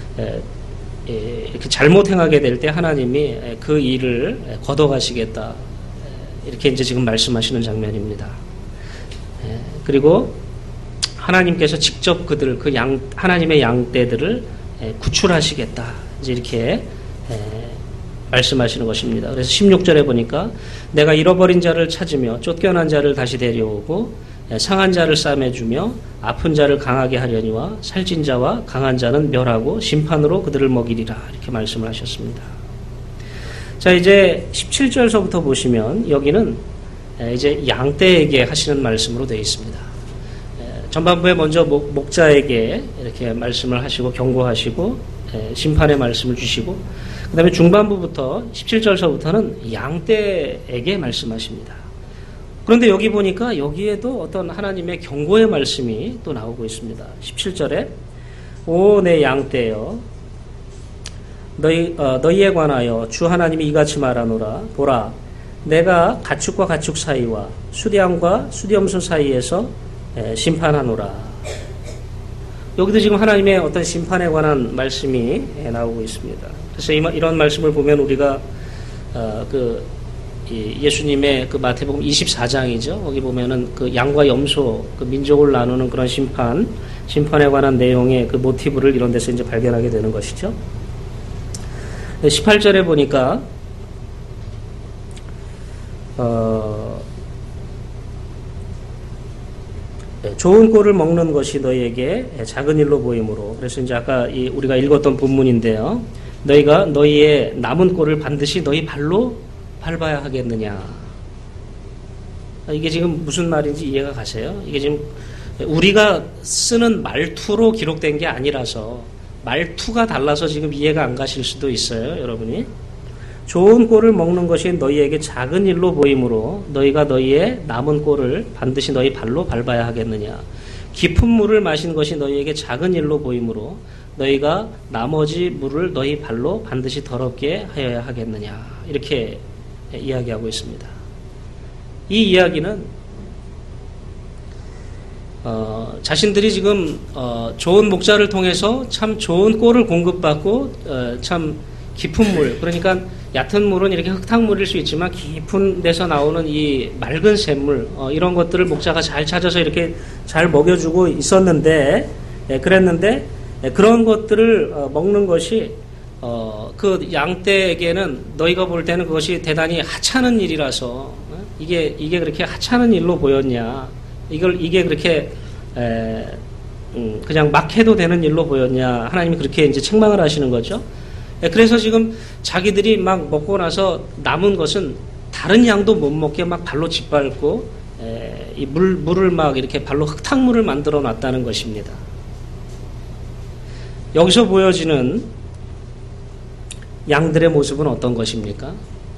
S1: 이렇게 잘못 행하게 될 때 하나님이 그 일을 걷어가시겠다. 이렇게 이제 지금 말씀하시는 장면입니다. 그리고 하나님께서 직접 그들, 그 양, 하나님의 양떼들을 구출하시겠다. 이제 이렇게 말씀하시는 것입니다. 그래서 십육 절에 보니까 내가 잃어버린 자를 찾으며 쫓겨난 자를 다시 데려오고 상한 자를 싸매주며 아픈 자를 강하게 하려니와 살찐 자와 강한 자는 멸하고 심판으로 그들을 먹이리라. 이렇게 말씀을 하셨습니다. 자, 이제 십칠 절서부터 보시면 여기는 이제 양떼에게 하시는 말씀으로 되어 있습니다. 전반부에 먼저 목, 목자에게 이렇게 말씀을 하시고 경고하시고 심판의 말씀을 주시고 그 다음에 중반부부터 십칠 절서부터는 양떼에게 말씀하십니다. 그런데 여기 보니까 여기에도 어떤 하나님의 경고의 말씀이 또 나오고 있습니다. 십칠 절에 오 내 양떼여 너희, 어, 너희에 관하여 주 하나님이 이같이 말하노라. 보라 내가 가축과 가축 사이와 수량과 수렴소 사이에서 에, 심판하노라. 여기도 지금 하나님의 어떤 심판에 관한 말씀이 에, 나오고 있습니다. 그래서 이, 이런 말씀을 보면 우리가 어, 그 예수님의 그 마태복음 이십사 장이죠. 거기 보면은 그 양과 염소 그 민족을 나누는 그런 심판, 심판에 관한 내용의 그 모티브를 이런 데서 이제 발견하게 되는 것이죠. 십팔 절에 보니까 어, 좋은 꼴을 먹는 것이 너희에게 작은 일로 보이므로. 그래서 이제 아까 이 우리가 읽었던 본문인데요. 너희가 너희의 남은 꼴을 반드시 너희 발로 밟아야 하겠느냐. 이게 지금 무슨 말인지 이해가 가세요? 이게 지금 우리가 쓰는 말투로 기록된 게 아니라서 말투가 달라서 지금 이해가 안 가실 수도 있어요, 여러분이. 좋은 꼴을 먹는 것이 너희에게 작은 일로 보이므로 너희가 너희의 남은 꼴을 반드시 너희 발로 밟아야 하겠느냐. 깊은 물을 마신 것이 너희에게 작은 일로 보이므로 너희가 나머지 물을 너희 발로 반드시 더럽게 하여야 하겠느냐. 이렇게 이야기하고 있습니다. 이 이야기는 어, 자신들이 지금 어, 좋은 목자를 통해서 참 좋은 꼴을 공급받고 어, 참 깊은 물, 그러니까 얕은 물은 이렇게 흙탕물일 수 있지만 깊은 데서 나오는 이 맑은 샘물, 어, 이런 것들을 목자가 잘 찾아서 이렇게 잘 먹여주고 있었는데, 예, 그랬는데 예, 그런 것들을 어, 먹는 것이 어, 그 양떼에게는 너희가 볼 때는 그것이 대단히 하찮은 일이라서 어? 이게 이게 그렇게 하찮은 일로 보였냐? 이걸 이게 그렇게 에, 음, 그냥 막 해도 되는 일로 보였냐? 하나님이 그렇게 이제 책망을 하시는 거죠. 에, 그래서 지금 자기들이 막 먹고 나서 남은 것은 다른 양도 못 먹게 막 발로 짓밟고 에, 이 물 물을 막 이렇게 발로 흙탕물을 만들어 놨다는 것입니다. 여기서 보여지는 양들의 모습은 어떤 것입니까?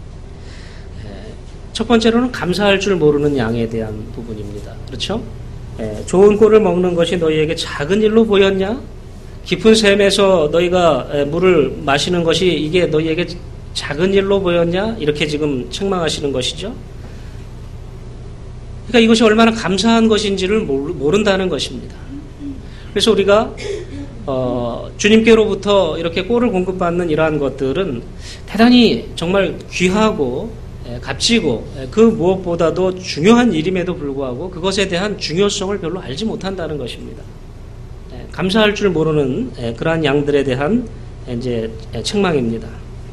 S1: 첫 번째로는 감사할 줄 모르는 양에 대한 부분입니다. 그렇죠? 좋은 꼴을 먹는 것이 너희에게 작은 일로 보였냐? 깊은 샘에서 너희가 물을 마시는 것이 이게 너희에게 작은 일로 보였냐? 이렇게 지금 책망하시는 것이죠. 그러니까 이것이 얼마나 감사한 것인지를 모른다는 것입니다. 그래서 우리가 어, 주님께로부터 이렇게 꼴을 공급받는 이러한 것들은 대단히 정말 귀하고 에, 값지고 에, 그 무엇보다도 중요한 일임에도 불구하고 그것에 대한 중요성을 별로 알지 못한다는 것입니다. 에, 감사할 줄 모르는 에, 그러한 양들에 대한 에, 이제 에, 책망입니다.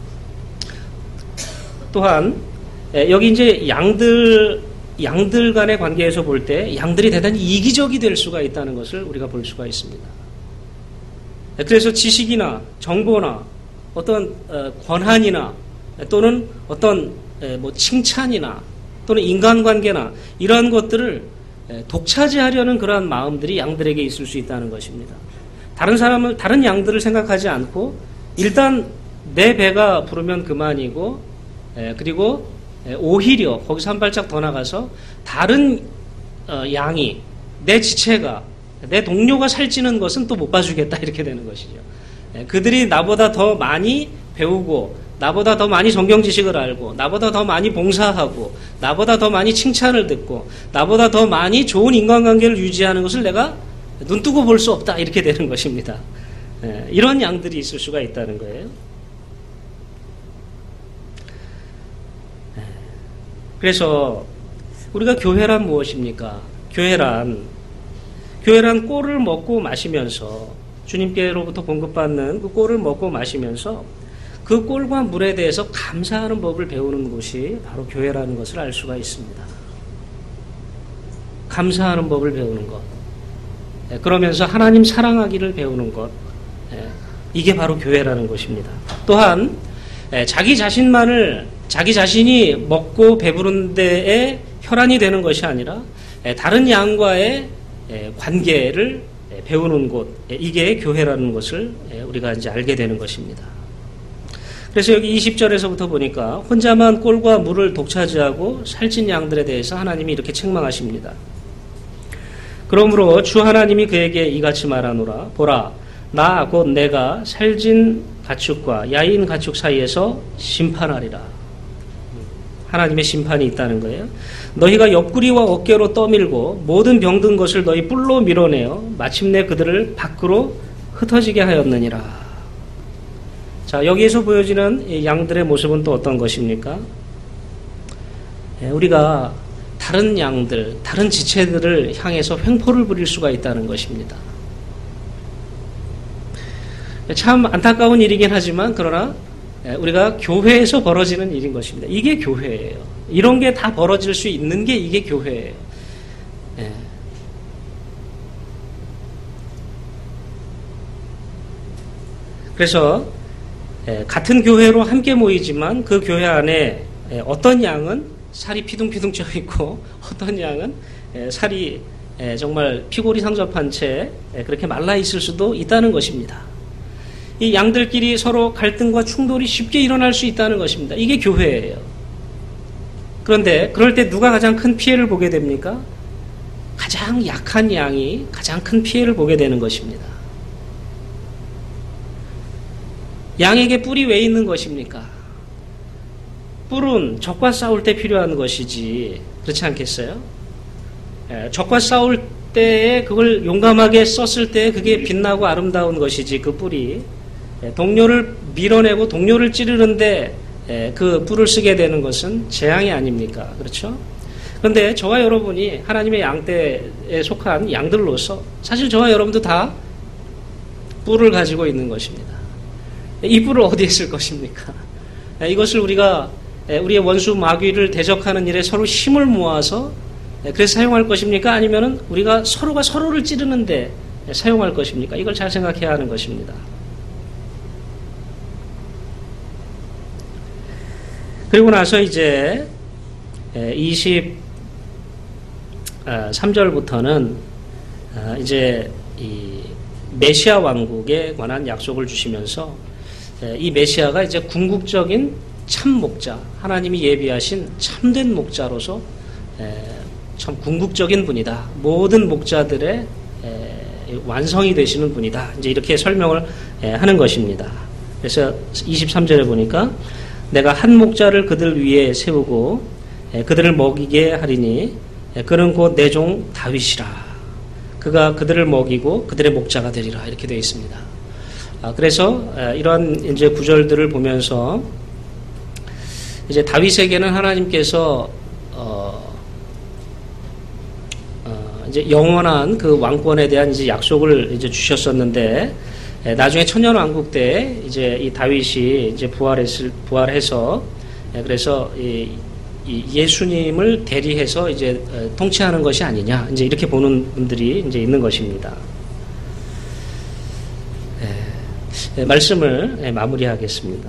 S1: 또한 에, 여기 이제 양들 양들 간의 관계에서 볼 때 양들이 대단히 이기적이 될 수가 있다는 것을 우리가 볼 수가 있습니다. 그래서 지식이나 정보나 어떤 권한이나 또는 어떤 뭐 칭찬이나 또는 인간관계나 이러한 것들을 독차지하려는 그러한 마음들이 양들에게 있을 수 있다는 것입니다. 다른 사람을 다른 양들을 생각하지 않고 일단 내 배가 부르면 그만이고 그리고 오히려 거기서 한 발짝 더 나가서 다른 양이 내 지체가 내 동료가 살찌는 것은 또 못 봐주겠다 이렇게 되는 것이죠. 그들이 나보다 더 많이 배우고 나보다 더 많이 성경 지식을 알고 나보다 더 많이 봉사하고 나보다 더 많이 칭찬을 듣고 나보다 더 많이 좋은 인간관계를 유지하는 것을 내가 눈뜨고 볼 수 없다 이렇게 되는 것입니다. 이런 양들이 있을 수가 있다는 거예요. 그래서 우리가 교회란 무엇입니까? 교회란 교회란 꼴을 먹고 마시면서 주님께로부터 공급받는 그 꼴을 먹고 마시면서 그 꼴과 물에 대해서 감사하는 법을 배우는 곳이 바로 교회라는 것을 알 수가 있습니다. 감사하는 법을 배우는 것, 그러면서 하나님 사랑하기를 배우는 것, 이게 바로 교회라는 것입니다. 또한 자기 자신만을 자기 자신이 먹고 배부른 데에 혈안이 되는 것이 아니라 다른 양과의 관계를 배우는 곳, 이게 교회라는 것을 우리가 이제 알게 되는 것입니다. 그래서 여기 이십 절에서부터 보니까 혼자만 꼴과 물을 독차지하고 살찐 양들에 대해서 하나님이 이렇게 책망하십니다. 그러므로 주 하나님이 그에게 이같이 말하노라. 보라, 나 곧 내가 살찐 가축과 야인 가축 사이에서 심판하리라. 하나님의 심판이 있다는 거예요. 너희가 옆구리와 어깨로 떠밀고 모든 병든 것을 너희 뿔로 밀어내어 마침내 그들을 밖으로 흩어지게 하였느니라. 자, 여기에서 보여지는 양들의 모습은 또 어떤 것입니까? 우리가 다른 양들, 다른 지체들을 향해서 횡포를 부릴 수가 있다는 것입니다. 참 안타까운 일이긴 하지만 그러나 우리가 교회에서 벌어지는 일인 것입니다. 이게 교회예요. 이런 게 다 벌어질 수 있는 게 이게 교회예요. 그래서 같은 교회로 함께 모이지만 그 교회 안에 어떤 양은 살이 피둥피둥 쪄 있고 어떤 양은 살이 정말 피골이 상접한 채 그렇게 말라 있을 수도 있다는 것입니다. 이 양들끼리 서로 갈등과 충돌이 쉽게 일어날 수 있다는 것입니다. 이게 교회예요. 그런데 그럴 때 누가 가장 큰 피해를 보게 됩니까? 가장 약한 양이 가장 큰 피해를 보게 되는 것입니다. 양에게 뿔이 왜 있는 것입니까? 뿔은 적과 싸울 때 필요한 것이지 그렇지 않겠어요? 예, 적과 싸울 때에 그걸 용감하게 썼을 때 그게 빛나고 아름다운 것이지 그 뿔이 예, 동료를 밀어내고 동료를 찌르는데 예, 그 뿔을 쓰게 되는 것은 재앙이 아닙니까? 그렇죠? 그런데 저와 여러분이 하나님의 양떼에 속한 양들로서 사실 저와 여러분도 다 뿔을 가지고 있는 것입니다. 이 뿔을 어디에 쓸 것입니까? 이것을 우리가 우리의 원수 마귀를 대적하는 일에 서로 힘을 모아서 그래서 사용할 것입니까? 아니면은 우리가 서로가 서로를 찌르는데 사용할 것입니까? 이걸 잘 생각해야 하는 것입니다. 그리고 나서 이제 이십삼 절부터는 이제 이 메시아 왕국에 관한 약속을 주시면서 이 메시아가 이제 궁극적인 참 목자, 하나님이 예비하신 참된 목자로서 참 궁극적인 분이다. 모든 목자들의 완성이 되시는 분이다. 이제 이렇게 설명을 하는 것입니다. 그래서 이십삼 절에 보니까 내가 한 목자를 그들 위에 세우고 그들을 먹이게 하리니 그는 곧 내 종 다윗이라. 그가 그들을 먹이고 그들의 목자가 되리라. 이렇게 되어 있습니다. 그래서 이러한 이제 구절들을 보면서 이제 다윗에게는 하나님께서 어, 어, 이제 영원한 그 왕권에 대한 이제 약속을 이제 주셨었는데 나중에 천년 왕국 때 이제 이 다윗이 이제 부활했을 부활해서 그래서 이, 이 예수님을 대리해서 이제 통치하는 것이 아니냐 이제 이렇게 보는 분들이 이제 있는 것입니다. 네, 말씀을 네, 마무리하겠습니다.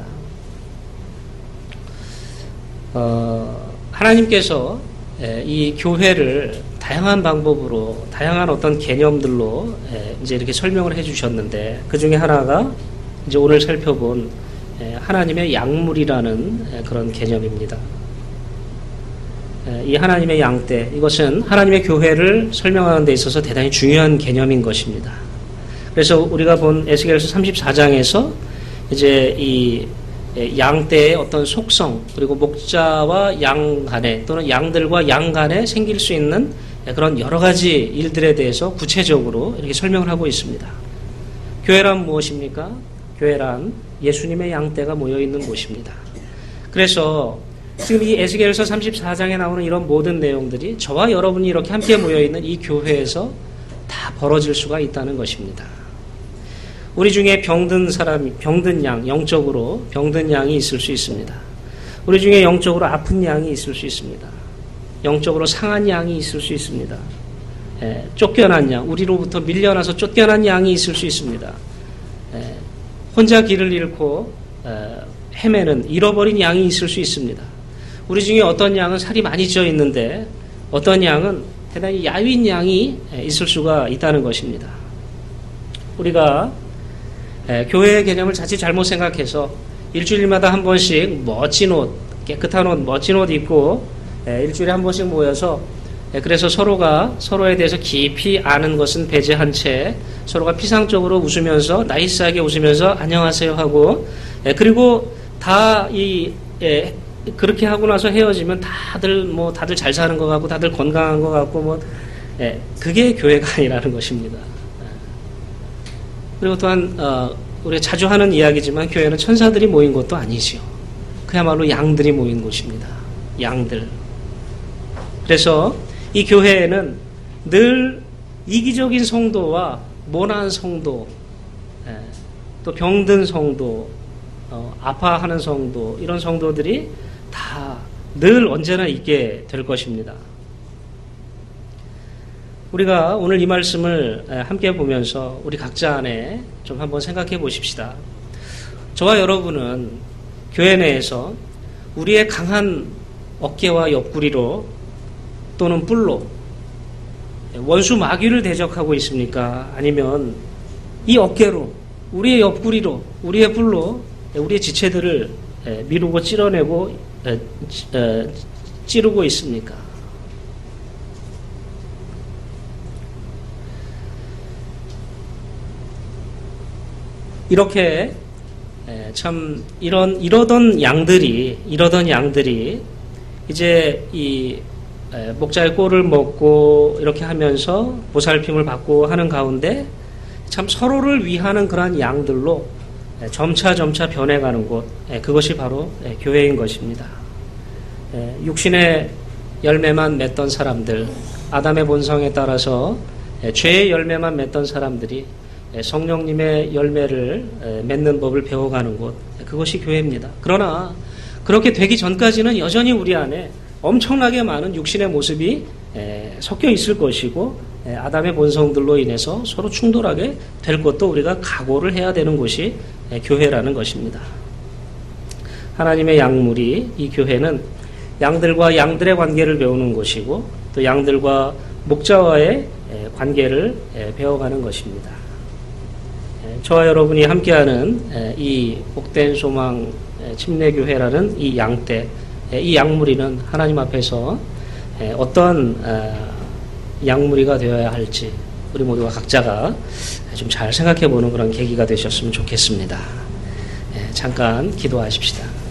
S1: 어, 하나님께서 예, 이 교회를 다양한 방법으로 다양한 어떤 개념들로 예, 이제 이렇게 설명을 해주셨는데 그 중에 하나가 이제 오늘 살펴본 예, 하나님의 양물이라는 예, 그런 개념입니다. 예, 이 하나님의 양떼 이것은 하나님의 교회를 설명하는 데 있어서 대단히 중요한 개념인 것입니다. 그래서 우리가 본 에스겔서 삼십사 장에서 이제 이 양떼의 어떤 속성 그리고 목자와 양 간에 또는 양들과 양 간에 생길 수 있는 그런 여러 가지 일들에 대해서 구체적으로 이렇게 설명을 하고 있습니다. 교회란 무엇입니까? 교회란 예수님의 양떼가 모여있는 곳입니다. 그래서 지금 이 에스겔서 삼십사 장에 나오는 이런 모든 내용들이 저와 여러분이 이렇게 함께 모여있는 이 교회에서 다 벌어질 수가 있다는 것입니다. 우리 중에 병든 사람이, 병든 양, 영적으로 병든 양이 있을 수 있습니다. 우리 중에 영적으로 아픈 양이 있을 수 있습니다. 영적으로 상한 양이 있을 수 있습니다. 에, 쫓겨난 양, 우리로부터 밀려나서 쫓겨난 양이 있을 수 있습니다. 에, 혼자 길을 잃고 에, 헤매는 잃어버린 양이 있을 수 있습니다. 우리 중에 어떤 양은 살이 많이 쪄 있는데 어떤 양은 대단히 야윈 양이 있을 수가 있다는 것입니다. 우리가 에, 교회의 개념을 자칫 잘못 생각해서 일주일마다 한 번씩 멋진 옷, 깨끗한 옷, 멋진 옷 입고 일주일에 한 번씩 모여서 그래서 서로가 서로에 대해서 깊이 아는 것은 배제한 채 서로가 피상적으로 웃으면서 나이스하게 웃으면서 안녕하세요 하고 그리고 다 이 그렇게 하고 나서 헤어지면 다들 뭐 다들 잘 사는 것 같고 다들 건강한 것 같고 뭐 그게 교회가 아니라는 것입니다. 그리고 또한 어, 우리가 자주 하는 이야기지만 교회는 천사들이 모인 것도 아니지요. 그야말로 양들이 모인 곳입니다. 양들. 그래서 이 교회에는 늘 이기적인 성도와 모난 성도, 또 병든 성도, 어, 아파하는 성도, 이런 성도들이 다 늘 언제나 있게 될 것입니다. 우리가 오늘 이 말씀을 함께 보면서 우리 각자 안에 좀 한번 생각해 보십시다. 저와 여러분은 교회 내에서 우리의 강한 어깨와 옆구리로 또는 뿔로 원수 마귀를 대적하고 있습니까? 아니면 이 어깨로, 우리의 옆구리로, 우리의 뿔로 우리의 지체들을 미루고 찌러내고 찌르고 있습니까? 이렇게 참 이런 이러던 양들이 이러던 양들이 이제 이 목자의 꼴을 먹고 이렇게 하면서 보살핌을 받고 하는 가운데 참 서로를 위하는 그러한 양들로 점차 점차 변해가는 곳, 그것이 바로 교회인 것입니다. 육신의 열매만 맺던 사람들, 아담의 본성에 따라서 죄의 열매만 맺던 사람들이 성령님의 열매를 맺는 법을 배워가는 곳, 그것이 교회입니다. 그러나 그렇게 되기 전까지는 여전히 우리 안에 엄청나게 많은 육신의 모습이 섞여 있을 것이고 아담의 본성들로 인해서 서로 충돌하게 될 것도 우리가 각오를 해야 되는 곳이 교회라는 것입니다. 하나님의 양물이 이 교회는 양들과 양들의 관계를 배우는 곳이고 또 양들과 목자와의 관계를 배워가는 것입니다. 저와 여러분이 함께하는 이 복된 소망 침례교회라는 이 양떼, 이 양무리는 하나님 앞에서 어떤 양무리가 되어야 할지 우리 모두가 각자가 좀 잘 생각해 보는 그런 계기가 되셨으면 좋겠습니다. 잠깐 기도하십시다.